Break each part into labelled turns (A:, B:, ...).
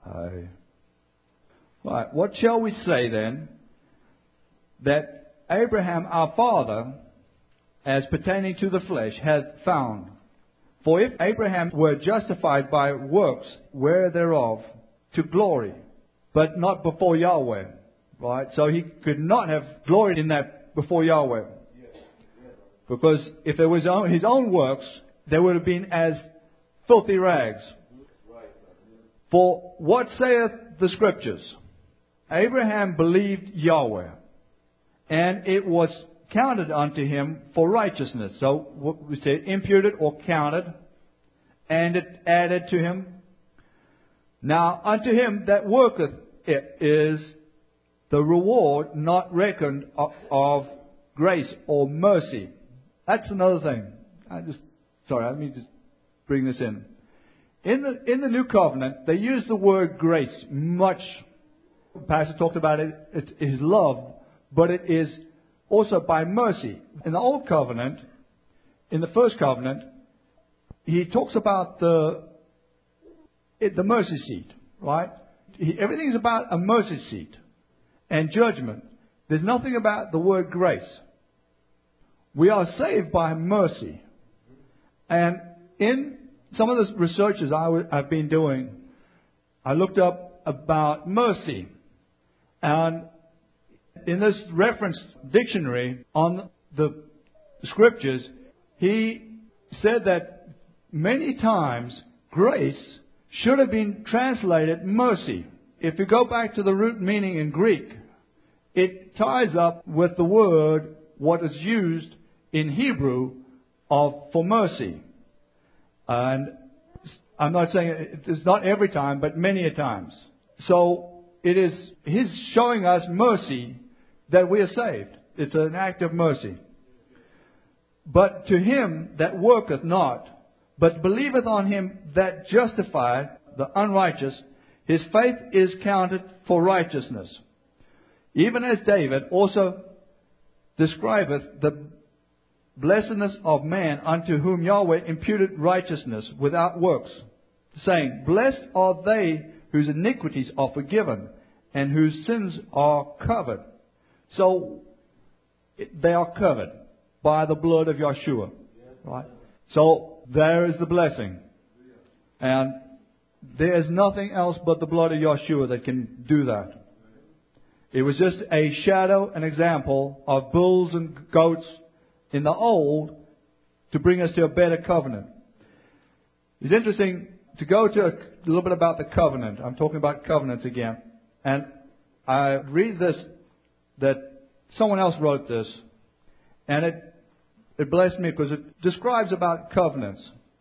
A: Aye. Right. What shall we say then? That Abraham our father, as pertaining to the flesh, hath found. For if Abraham were justified by works whereof to glory, but not before Yahweh. Right? So he could not have gloried in that before Yahweh. Because if it was his own works, they would have been as filthy rags. For what saith the Scriptures? Abraham believed Yahweh, and it was counted unto him for righteousness. So what we say, imputed or counted, and it added to him. Now unto him that worketh it is the reward not reckoned of grace or mercy. That's another thing. Let me just bring this in. In the New Covenant, they use the word grace much. The pastor talked about it. It is love, but it is also by mercy. In the Old Covenant, in the First Covenant, he talks about the mercy seat, right? Everything is about a mercy seat and judgment. There's nothing about the word grace. We are saved by mercy. And in some of the researches I've been doing, I looked up about mercy. And in this reference dictionary on the Scriptures, he said that many times grace should have been translated mercy. If you go back to the root meaning in Greek, it ties up with the word what is used in Hebrew for mercy. And I'm not saying it's not every time, but many a times. So it is His showing us mercy that we are saved. It's an act of mercy. But to him that worketh not, but believeth on him that justifieth the unrighteous, his faith is counted for righteousness. Even as David also describeth the blessedness of man unto whom Yahweh imputed righteousness without works, saying, Blessed are they whose iniquities are forgiven and whose sins are covered. So they are covered by the blood of Yeshua. Right? So there is the blessing. And there is nothing else but the blood of Yeshua that can do that. It was just a shadow, an example of bulls and goats in the old to bring us to a better covenant. It's interesting to go to a little bit about the covenant. I'm talking about covenants again. And I read this, that someone else wrote this, and it blessed me because it describes about covenants.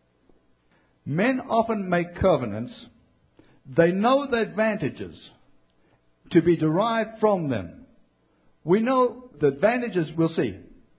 A: Men often make covenants. They know the advantages to be derived from them. We know the advantages we'll see.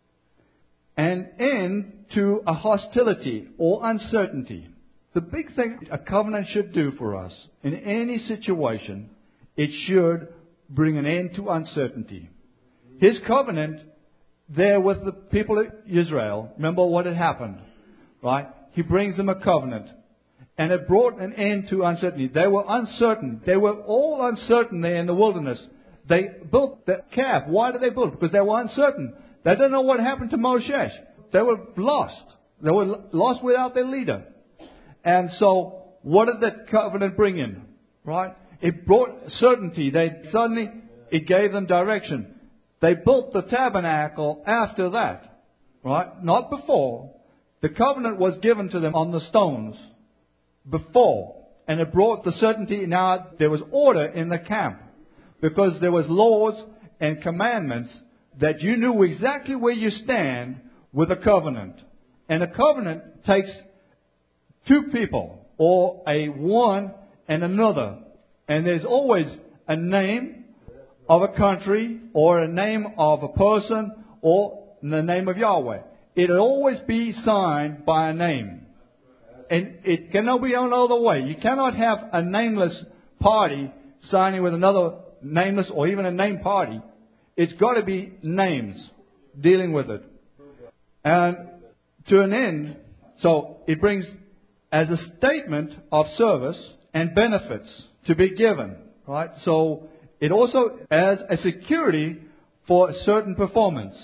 A: And end to a hostility or uncertainty. The big thing a covenant should do for us in any situation, it should bring an end to uncertainty. His covenant there with the people of Israel, remember what had happened, right? He brings them a covenant. And it brought an end to uncertainty. They were uncertain. They were all uncertain there in the wilderness. They built the calf. Why did they build? Because they were uncertain. They didn't know what happened to Moshe. They were lost. They were lost without their leader. And so, what did that covenant bring in? Right? It brought certainty. It gave them direction. They built the tabernacle after that. Right? Not before. The covenant was given to them on the stones before. And it brought the certainty. Now, there was order in the camp. Because there was laws and commandments that you knew exactly where you stand with a covenant. And a covenant takes two people, or a one and another. And there's always a name of a country, or a name of a person, or the name of Yahweh. It'll always be signed by a name. And it cannot be any other way. You cannot have a nameless party signing with another nameless or even a named party. It's got to be names dealing with it. And to an end, so it brings as a statement of service and benefits to be given. Right? So it also as a security for certain performance,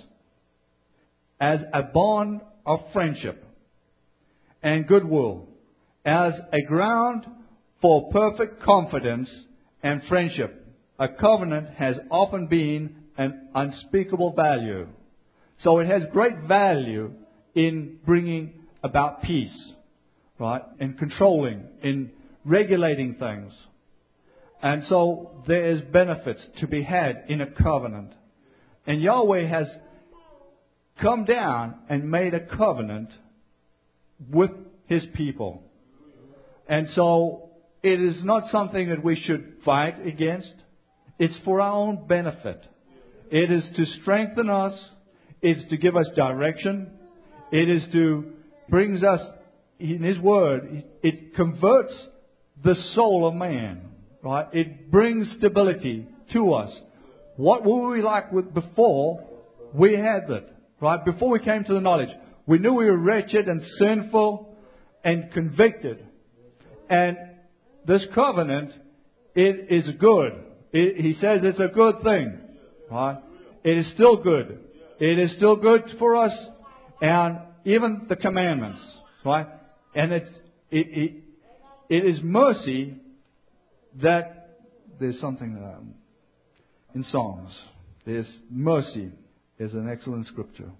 A: as a bond of friendship and goodwill, as a ground for perfect confidence and friendship. A covenant has often been an unspeakable value. So it has great value in bringing about peace, right? In controlling, in regulating things. And so there is benefits to be had in a covenant. And Yahweh has come down and made a covenant with His people. And so it is not something that we should fight against. It's for our own benefit. It is to strengthen us. It's to give us direction. It is to bring us in His Word. It converts the soul of man. Right? It brings stability to us. What were we like before we had that? Right? Before we came to the knowledge, we knew we were wretched and sinful and convicted. And this covenant, it is good. He says it's a good thing. Right? It is still good. It is still good for us, and even the commandments. Right? And it is mercy that there's something in Psalms. There's mercy is an excellent scripture.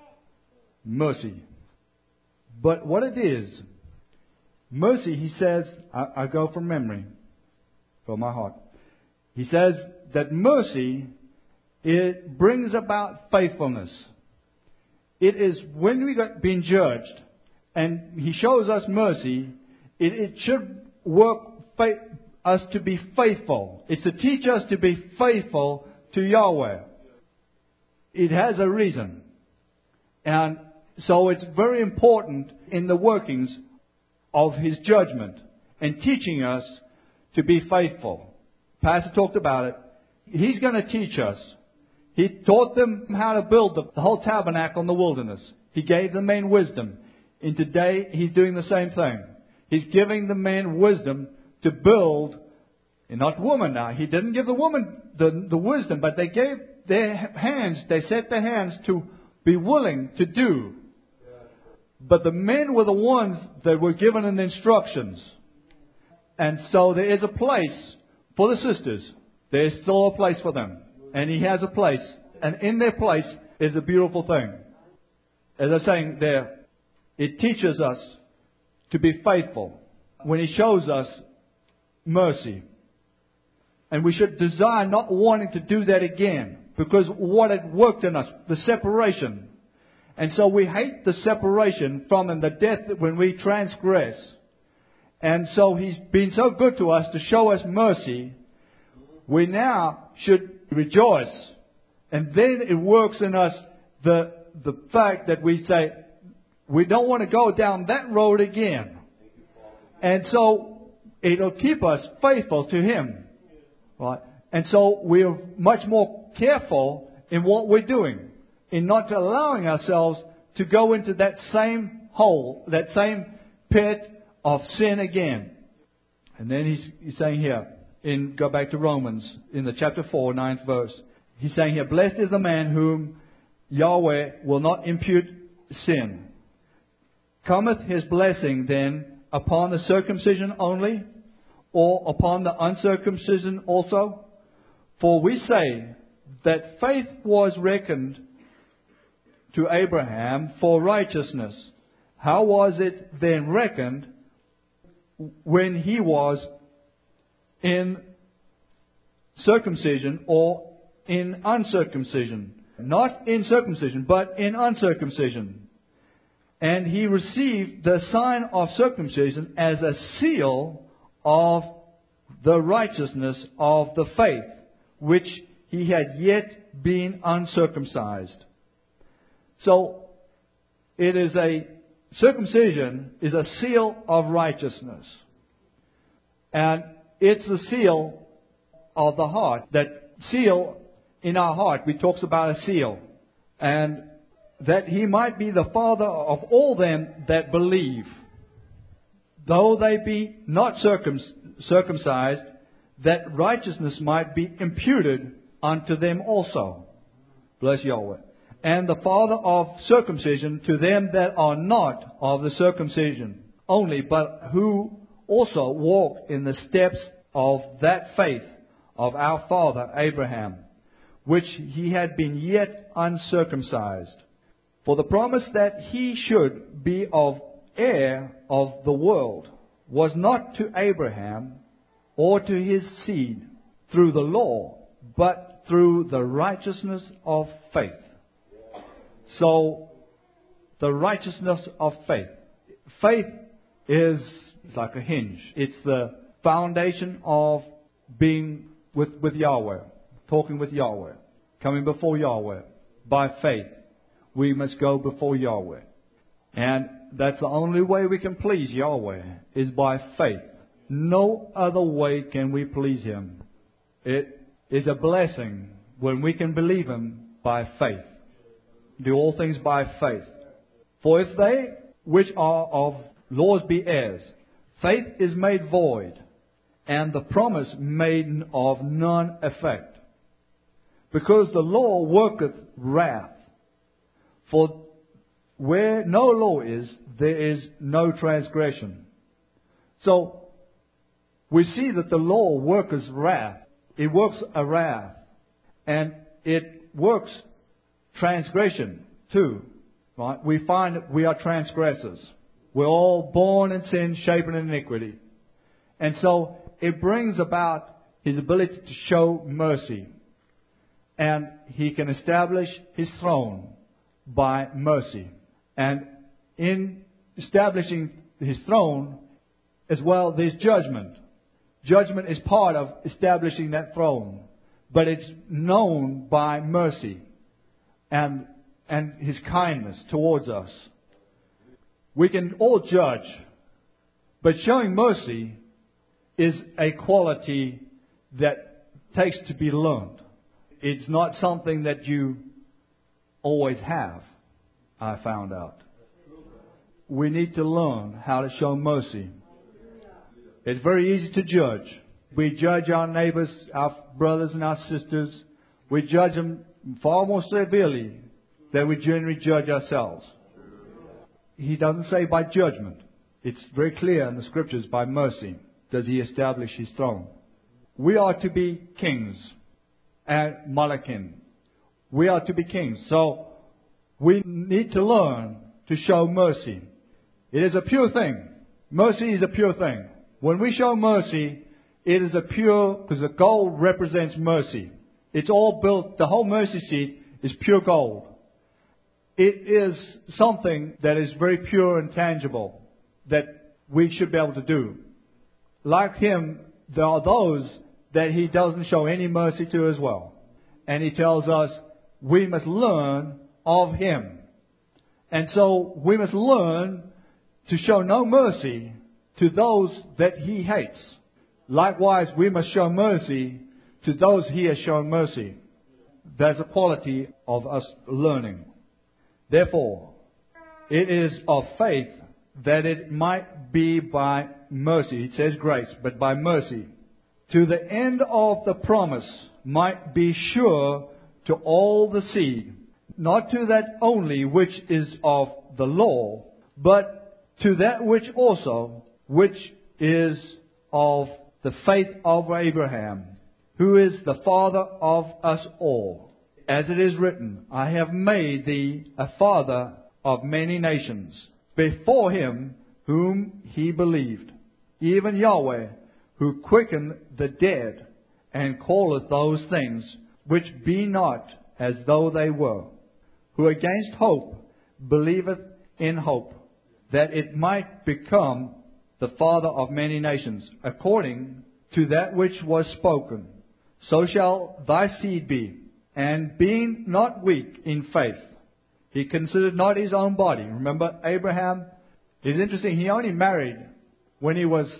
A: Mercy. But what it is, mercy, he says, I go from memory, from my heart. He says that mercy, it brings about faithfulness. It is when we got been judged, and He shows us mercy, it should work us to be faithful. It's to teach us to be faithful to Yahweh. It has a reason. And so it's very important in the workings of His judgment and teaching us to be faithful. Pastor talked about it. He's going to teach us. He taught them how to build the whole tabernacle in the wilderness. He gave the men wisdom. And today He's doing the same thing. He's giving the men wisdom to build, and not woman now. He didn't give the woman the wisdom, but they gave their hands, they set their hands to be willing to do. But the men were the ones that were given the instructions. And so there is a place for the sisters. There is still a place for them. And He has a place. And in their place is a beautiful thing. As I'm saying there, it teaches us to be faithful when He shows us mercy. And we should desire not wanting to do that again, because what had worked in us, the separation. And so we hate the separation from Him, the death when we transgress. And so He's been so good to us to show us mercy. We now should rejoice. And then it works in us the fact that we say, we don't want to go down that road again. And so it'll keep us faithful to Him. Right? And so we're much more careful in what we're doing, in not allowing ourselves to go into that same hole, that same pit of sin again. And then he's saying here, go back to Romans, in the chapter 4, 9th verse. He's saying here, blessed is the man whom Yahweh will not impute sin. Cometh His blessing then upon the circumcision only, or upon the uncircumcision also? For we say that faith was reckoned to Abraham for righteousness. How was it then reckoned when he was in circumcision or in uncircumcision? Not in circumcision, but in uncircumcision. And he received the sign of circumcision as a seal of the righteousness of the faith, which he had yet been uncircumcised. So, circumcision is a seal of righteousness. And it's a seal of the heart. That seal in our heart, we talks about a seal. And that He might be the Father of all them that believe, though they be not circumcised, that righteousness might be imputed unto them also. Bless Yahweh. And the father of circumcision to them that are not of the circumcision only, but who also walk in the steps of that faith of our father Abraham, which he had been yet uncircumcised. For the promise that he should be heir of the world was not to Abraham or to his seed through the law, but through the righteousness of faith. So, the righteousness of faith. Faith is like a hinge. It's the foundation of being with Yahweh, talking with Yahweh, coming before Yahweh. By faith, we must go before Yahweh. And that's the only way we can please Yahweh, is by faith. No other way can we please Him. It is a blessing when we can believe Him by faith. Do all things by faith. For if they which are of laws be heirs, faith is made void, and the promise made of none effect. Because the law worketh wrath. For where no law is, there is no transgression. So, we see that the law worketh wrath. It works a wrath. And it works transgression too. Right? We find that we are transgressors. We're all born in sin, shapen in iniquity. And so, it brings about His ability to show mercy. And He can establish His throne by mercy. And in establishing His throne, as well, there's judgment. Judgment is part of establishing that throne. But it's known by mercy and His kindness towards us. We can all judge, but showing mercy is a quality that takes to be learned. It's not something that you always have, I found out. We need to learn how to show mercy. It's very easy to judge. We judge our neighbors, our brothers and our sisters. We judge them far more severely than we generally judge ourselves. He doesn't say by judgment. It's very clear in the Scriptures, by mercy does He establish His throne. We are to be kings and Malachim. We are to be kings. So we need to learn to show mercy. It is a pure thing. Mercy is a pure thing. When we show mercy, it is a pure, because the gold represents mercy. It's all built, the whole mercy seat is pure gold. It is something that is very pure and tangible that we should be able to do. Like Him, there are those that He doesn't show any mercy to as well. And He tells us we must learn of Him. And so we must learn to show no mercy to those that He hates. Likewise, we must show mercy to those He has shown mercy. There's a quality of us learning. Therefore, it is of faith that it might be by mercy. It says grace, but by mercy. To the end of the promise might be sure to all the seed, not to that only which is of the law, but to that which also, which is of the faith of Abraham, who is the father of us all. As it is written, I have made thee a father of many nations, before Him whom he believed, even Yahweh, who quickened the dead, and calleth those things which be not as though they were, who against hope believeth in hope, that it might become the father of many nations, according to that which was spoken. So shall thy seed be. And being not weak in faith, he considered not his own body. Remember, Abraham, it's interesting, he only married when he was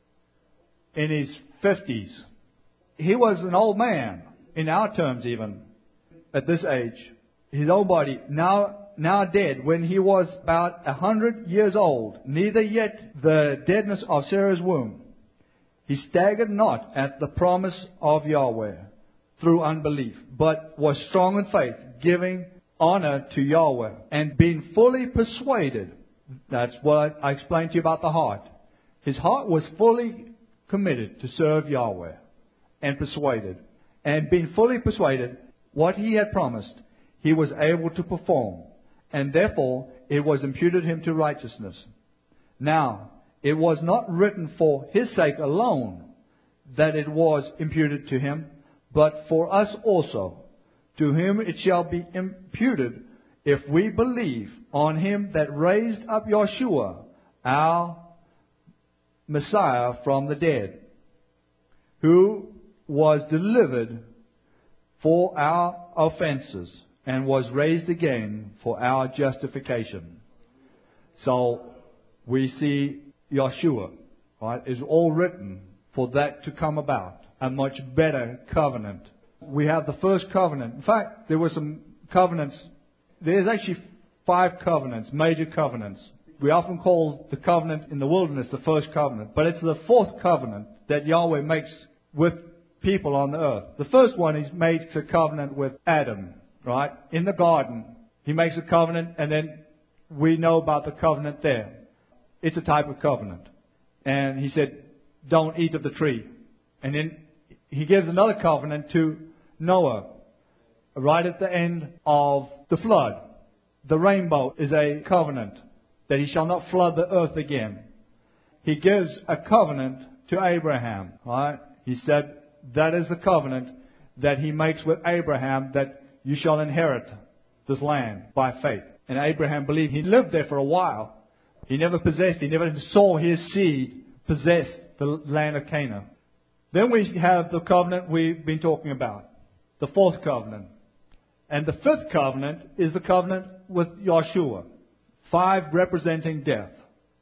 A: in his 50s. He was an old man, in our terms even, at this age. His own body, now dead, when he was about 100 years old, neither yet the deadness of Sarah's womb. He staggered not at the promise of Yahweh through unbelief, but was strong in faith, giving honor to Yahweh, and being fully persuaded. That's what I explained to you about the heart. His heart was fully committed to serve Yahweh, and persuaded. And being fully persuaded, what he had promised, he was able to perform. And therefore, it was imputed him to righteousness. Now, it was not written for his sake alone that it was imputed to him, but for us also, to whom it shall be imputed if we believe on him that raised up Yeshua, our Messiah, from the dead, who was delivered for our offenses and was raised again for our justification. So we see Yeshua, right, is all written for that to come about. A much better covenant. We have the first covenant. In fact, there were some covenants. There's actually 5 covenants, major covenants. We often call the covenant in the wilderness the first covenant. But it's the 4th covenant that Yahweh makes with people on the earth. The first one, he makes a covenant with Adam, right? In the garden. He makes a covenant, and then we know about the covenant there. It's a type of covenant. And he said, don't eat of the tree. And then he gives another covenant to Noah, right at the end of the flood. The rainbow is a covenant that he shall not flood the earth again. He gives a covenant to Abraham, right? He said that is the covenant that he makes with Abraham, that you shall inherit this land by faith. And Abraham believed. He lived there for a while. He never saw his seed possess the land of Canaan. Then we have the covenant we've been talking about, the 4th covenant. And the 5th covenant is the covenant with Yeshua, 5 representing death.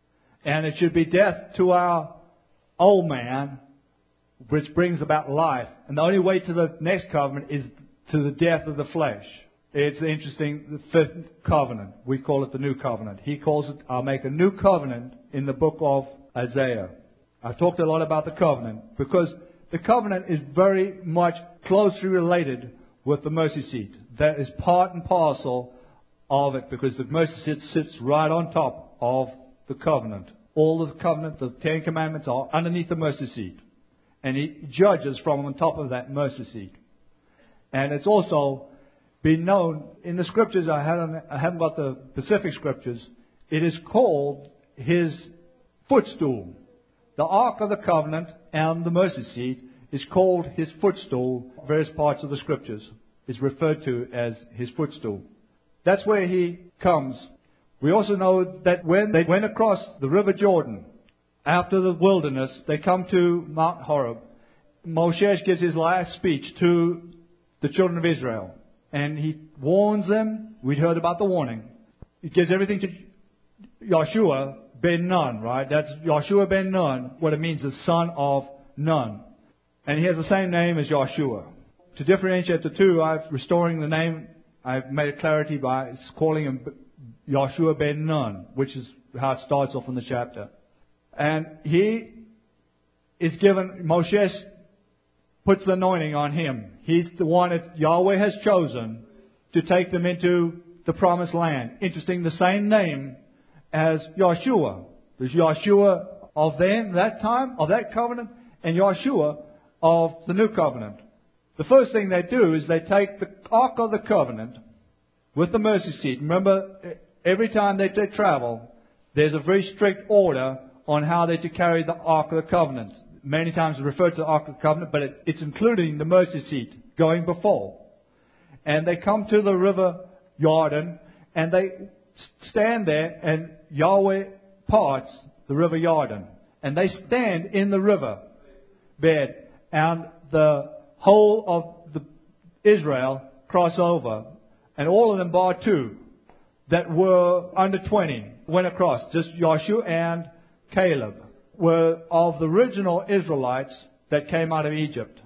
A: And it should be death to our old man, which brings about life. And the only way to the next covenant is to the death of the flesh. It's interesting, the 5th covenant. We call it the new covenant. He calls it, I'll make a new covenant in the book of Isaiah. I've talked a lot about the covenant because the covenant is very much closely related with the mercy seat. That is part and parcel of it, because the mercy seat sits right on top of the covenant. All of the covenant, the 10 commandments are underneath the mercy seat. And he judges from on top of that mercy seat. And it's also been known in the scriptures, I haven't got the specific scriptures, it is called his footstool. The Ark of the Covenant and the mercy seat is called his footstool. Various parts of the scriptures is referred to as his footstool. That's where he comes. We also know that when they went across the river Jordan, after the wilderness, they come to Mount Horeb. Moshe gives his last speech to the children of Israel. And he warns them. We'd heard about the warning. He gives everything to Yeshua ben Nun, right? That's Yeshua ben Nun. What it means is son of Nun. And he has the same name as Yeshua. To differentiate the two, restoring the name, I've made it clarity by calling him Yeshua ben Nun, which is how it starts off in the chapter. And he is given, Moshe puts the anointing on him. He's the one that Yahweh has chosen to take them into the promised land. Interesting, the same name as Yeshua. There's Yeshua of then, that time, of that covenant, and Yeshua of the new covenant. The first thing they do is they take the Ark of the Covenant with the mercy seat. Remember, every time they travel, there's a very strict order on how they're to carry the Ark of the Covenant. Many times it's referred to the Ark of the Covenant, but it's including the mercy seat going before. And they come to the river Jordan, and they stand there, and Yahweh parts the river Jordan. And they stand in the river bed, and the whole of the Israel cross over. And all of them bar 2 that were under 20 went across. Just Joshua and Caleb were of the original Israelites that came out of Egypt.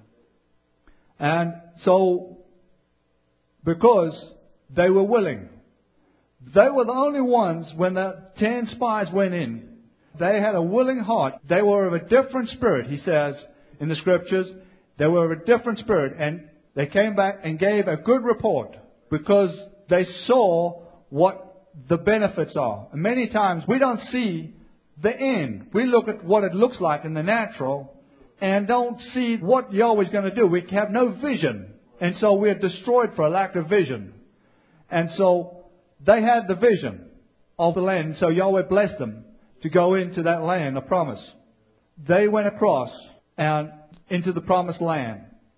A: And so, because they were willing, they were the only ones, when the 10 spies went in, They had a willing heart. They were of a different spirit, he says in the Scriptures. They were of a different spirit. And they came back and gave a good report because they saw what the benefits are. And many times we don't see the end. We look at what it looks like in the natural and don't see what Yahweh's going to do. We have no vision. And so we're destroyed for a lack of vision. And so they had the vision of the land. So Yahweh blessed them to go into that land of promise. They went across and into the promised land.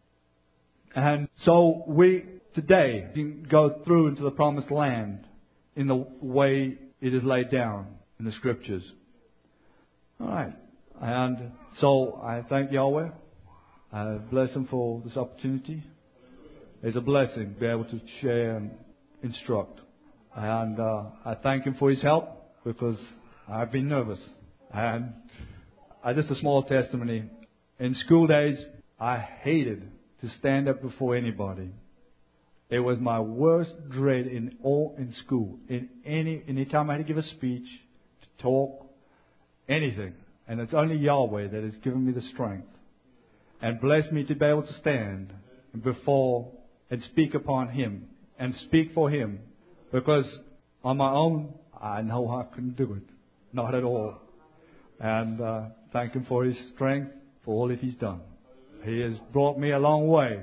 A: And so we today can go through into the promised land in the way it is laid down in the Scriptures. All right. And so I thank Yahweh. I bless Him for this opportunity. It's a blessing to be able to share and instruct. And I thank Him for His help because I've been nervous. And just a small testimony. In school days, I hated to stand up before anybody. It was my worst dread in school. Any time I had to give a speech, to talk, anything. And it's only Yahweh that has given me the strength and blessed me to be able to stand before and speak upon Him and speak for Him. Because on my own, I know I couldn't do it. Not at all. And thank Him for His strength, for all that He's done. He has brought me a long way.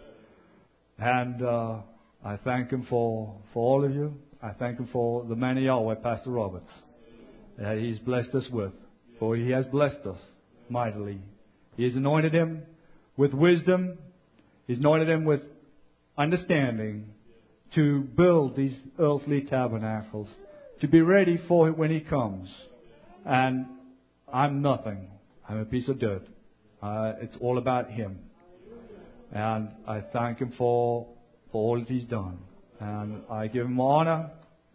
A: And I thank Him for all of you. I thank Him for the man of Yahweh, Pastor Roberts, that He's blessed us with. For He has blessed us mightily. He has anointed him with wisdom. He's anointed him with understanding to build these earthly tabernacles, to be ready for it when He comes. And I'm nothing. I'm a piece of dirt. It's all about Him. And I thank Him for all that He's done. And I give Him honor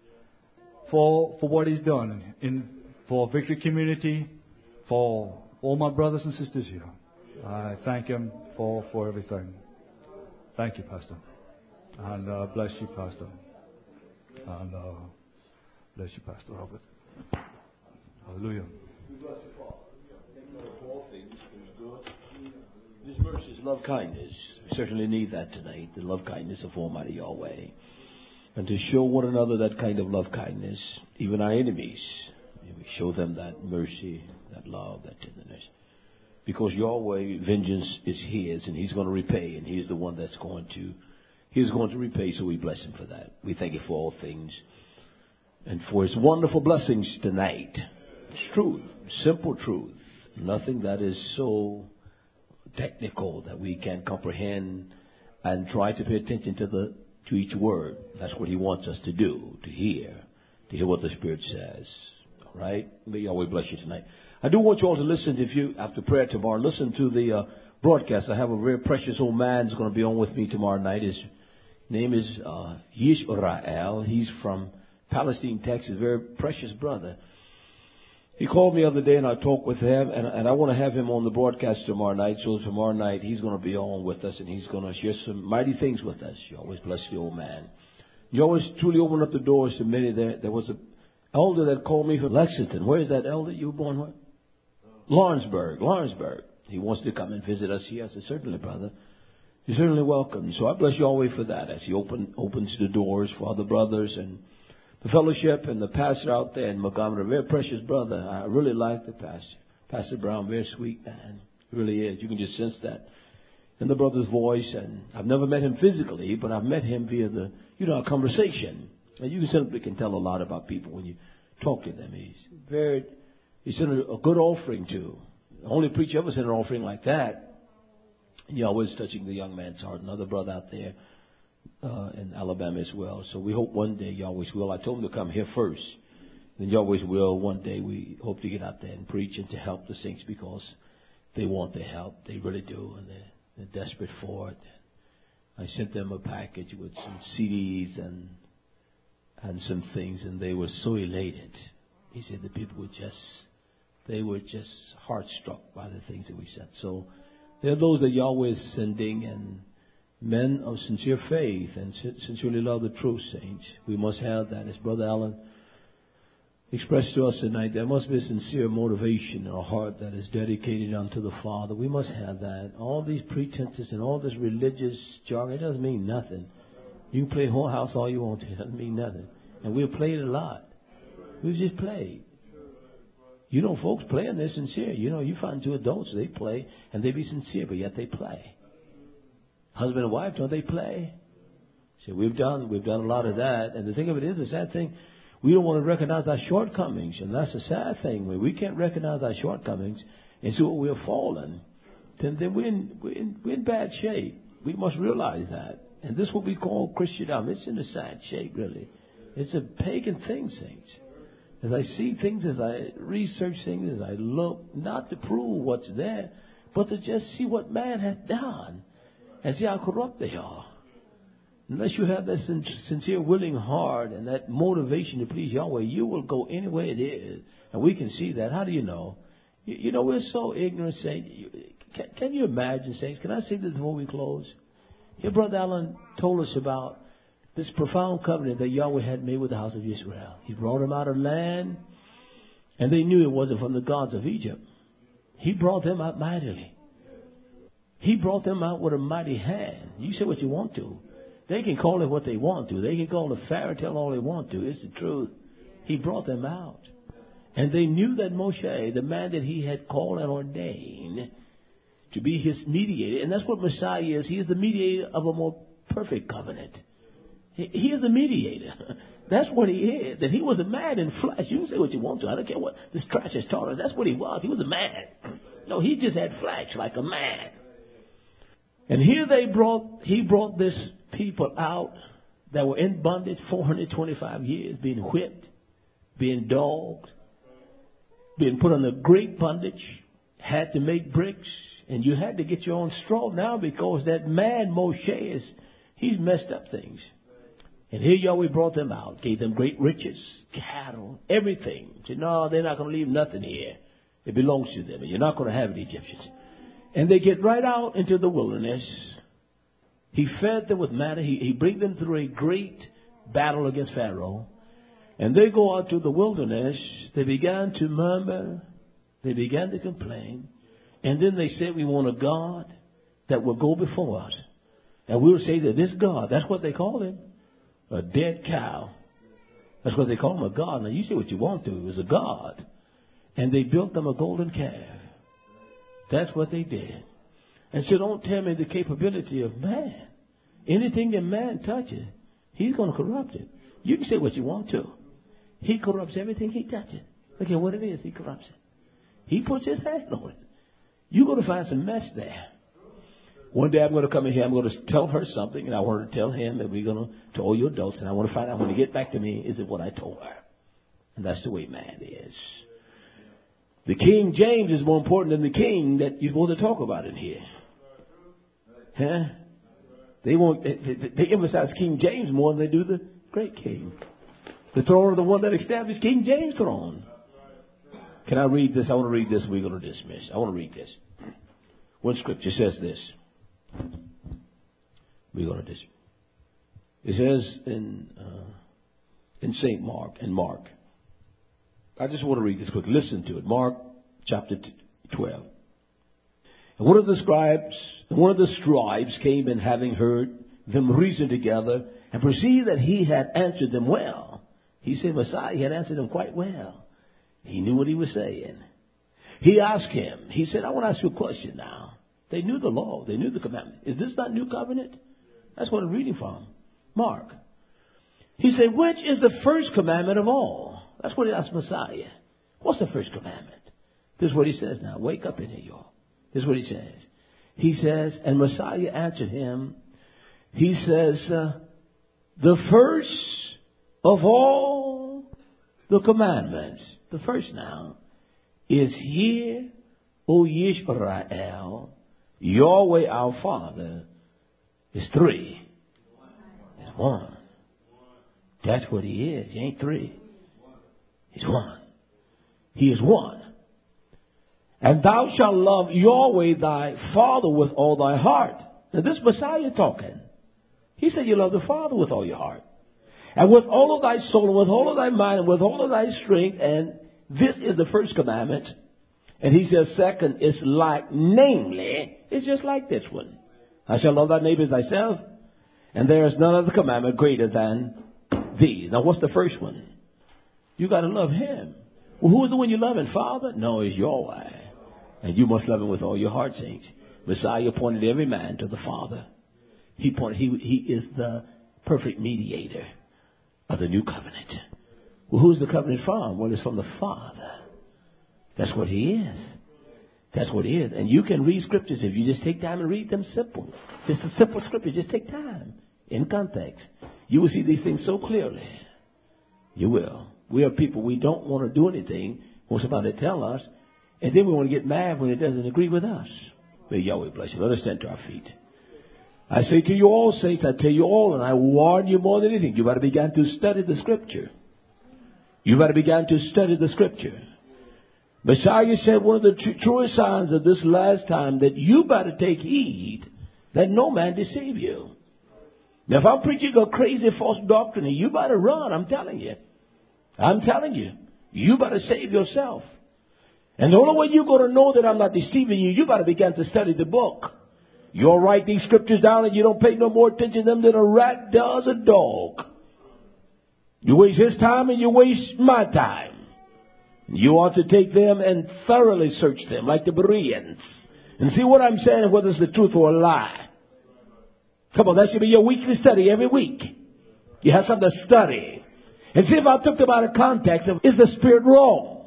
A: for what He's done for Victory Community, for all my brothers and sisters here. I thank Him for everything. Thank you, Pastor. And bless you, Pastor. And bless you, Pastor Robert. Hallelujah.
B: His mercy is love kindness. We certainly need that tonight, the love kindness of Almighty Yahweh. And to show one another that kind of love kindness, even our enemies, we show them that mercy, that love, that tenderness. Because Yahweh, vengeance is His, and He's going to repay, and He's the one that's going to repay, so we bless Him for that. We thank you for all things and for His wonderful blessings tonight. It's truth, simple truth, nothing that is so technical that we can comprehend and try to pay attention to each word. That's what He wants us to do, to hear what the Spirit says. All right? May Yahweh bless you tonight. I do want you all to listen, if you, after prayer tomorrow, listen to the broadcast. I have a very precious old man who's going to be on with me tomorrow night. His name is Yishrael. He's from Palestine, Texas. Very precious brother. He called me the other day and I talked with him, and I want to have him on the broadcast tomorrow night. So tomorrow night he's going to be on with us and he's going to share some mighty things with us. You always bless the old man. You always truly open up the doors to many. There was an elder that called me from Lexington. Where is that elder you were born with? Lawrenceburg. He wants to come and visit us here. I said, certainly, brother. You're certainly welcome. So I bless Yahweh for that as He opens the doors for other brothers and the fellowship and the pastor out there in Montgomery. A very precious brother. I really like the pastor. Pastor Brown, very sweet man. He really is. You can just sense that in the brother's voice. And I've never met him physically, but I've met him via our conversation. And you simply can tell a lot about people when you talk to them. He sent a good offering too. The only preacher ever sent an offering like that. And Yahweh's touching the young man's heart. Another brother out there in Alabama as well. So we hope one day Yahweh's will. I told him to come here first. Then Yahweh's will, one day we hope to get out there and preach and to help the saints because they want the help. They really do. And they're desperate for it. I sent them a package with some CDs and some things, and they were so elated. He said the people were just heart-struck by the things that we sent. So there are those that Yahweh is sending, and men of sincere faith and sincerely love the truth, saints. We must have that. As Brother Allen expressed to us tonight, there must be a sincere motivation in our heart that is dedicated unto the Father. We must have that. All these pretenses and all this religious jargon, it doesn't mean nothing. You can play whorehouse all you want to. It doesn't mean nothing. And we've played a lot. We've just played. You know, folks playing, they're sincere. You know, you find two adults, they play, and they be sincere, but yet they play. Husband and wife, don't they play? See, we've done a lot of that. And the thing of it is, the sad thing, we don't want to recognize our shortcomings. And that's the sad thing. When we can't recognize our shortcomings and see what we're fallen, then we're in bad shape. We must realize that. And this is what we call Christendom. It's in a sad shape, really. It's a pagan thing, saints. As I see things, as I research things, as I look, not to prove what's there, but to just see what man has done and see how corrupt they are. Unless you have that sincere, willing heart and that motivation to please Yahweh, you will go anywhere it is. And we can see that. How do you know? You know, we're so ignorant, saints. Can you imagine, saints? Can I say this before we close? Here, Brother Allen told us about this profound covenant that Yahweh had made with the house of Israel. He brought them out of land, and they knew it wasn't from the gods of Egypt. He brought them out mightily. He brought them out with a mighty hand. You say what you want to. They can call it what they want to. They can call it a fairy tale all they want to. It's the truth. He brought them out. And they knew that Moshe, the man that he had called and ordained to be his mediator, and that's what Messiah is. He is the mediator of a more perfect covenant. He is the mediator. That's what he is. That he was a man in flesh. You can say what you want to. I don't care what this trash has taught us. That's what he was. He was a man. No, he just had flesh like a man. And here he brought this people out that were in bondage 425 years, being whipped, being dogged, being put under great bondage, had to make bricks, and you had to get your own straw now because that man Moshe he's messed up things. And here Yahweh brought them out, gave them great riches, cattle, everything. Said, no, they're not going to leave nothing here. It belongs to them, and you're not going to have the Egyptians. And they get right out into the wilderness. He fed them with manna. He bring them through a great battle against Pharaoh. And they go out to the wilderness. They began to murmur. They began to complain. And then they said, we want a God that will go before us. And we will say that this God, that's what they call him, a dead cow. That's what they call him, a God. Now you say what you want to. It was a God. And they built them a golden calf. That's what they did. And so don't tell me the capability of man. Anything that man touches, he's going to corrupt it. You can say what you want to. He corrupts everything he touches. Look at what it is. He corrupts it. He puts his hand on it. You're going to find some mess there. One day I'm going to come in here. I'm going to tell her something. And I want her to tell him that we're going to all you adults. And I want to find out when they get back to me, is it what I told her? And that's the way man is. The King James is more important than the king that you're supposed to talk about in here. Huh? They emphasize King James more than they do the great king. The throne of the one that established King James' throne. Can I read this? I want to read this. We're going to dismiss. I want to read this. One scripture says this. We're going to dismiss. It says in St. Mark, in Mark. I just want to read this quickly. Listen to it. Mark chapter 12. And one of the scribes came, and having heard them reason together and perceived that he had answered them well. He said Messiah had answered them quite well. He knew what he was saying. He asked him. He said, I want to ask you a question now. They knew the law. They knew the commandment. Is this not new covenant? That's what I'm reading from. Mark. He said, which is the first commandment of all? That's what he asked Messiah. What's the first commandment? This is what he says now. Wake up in here, y'all. This is what he says. He says, and Messiah answered him. He says, the first of all the commandments, the first now, is here, O Yisrael, Yahweh our Father, is three. It's one. That's what he is. He ain't three. He's one. He is one. And thou shalt love Yahweh thy Father with all thy heart. Now this Messiah talking. He said you love the Father with all your heart. And with all of thy soul, and with all of thy mind, and with all of thy strength. And this is the first commandment. And he says second is like, namely, it's just like this one. I shall love thy neighbor as thyself. And there is none other commandment greater than these. Now what's the first one? You got to love him. Well, who is the one you're loving? Father? No, it's Yahweh. And you must love him with all your heart, saints. Messiah pointed every man to the Father. He is the perfect mediator of the new covenant. Well, who's the covenant from? Well, it's from the Father. That's what he is. That's what he is. And you can read scriptures if you just take time and read them simple. Just a simple scripture. Just take time in context. You will see these things so clearly. You will. We are people, we don't want to do anything when somebody tell us, and then we want to get mad when it doesn't agree with us. May Yahweh bless you. Let us stand to our feet. I say to you all, saints, I tell you all, and I warn you more than anything, you better begin to study the scripture. You better begin to study the scripture. Messiah said one of the truest signs of this last time that you better take heed that no man deceive you. Now, if I'm preaching a crazy false doctrine, you better run, I'm telling you. I'm telling you. You better save yourself. And the only way you're going to know that I'm not deceiving you, you better begin to study the book. You'll write these scriptures down and you don't pay no more attention to them than a rat does a dog. You waste his time and you waste my time. You ought to take them and thoroughly search them like the Bereans and see what I'm saying, whether it's the truth or a lie. Come on, that should be your weekly study every week. You have something to study. And see if I took them out of context. Is the Spirit wrong?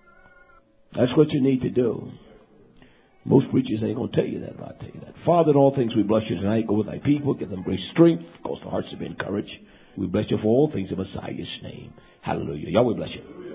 B: That's what you need to do. Most preachers ain't going to tell you that, but I'll tell you that. Father, in all things we bless you tonight. Go with thy people. Give them great strength. Cause the hearts to be encouraged. We bless you for all things in Messiah's name. Hallelujah. Yahweh bless you.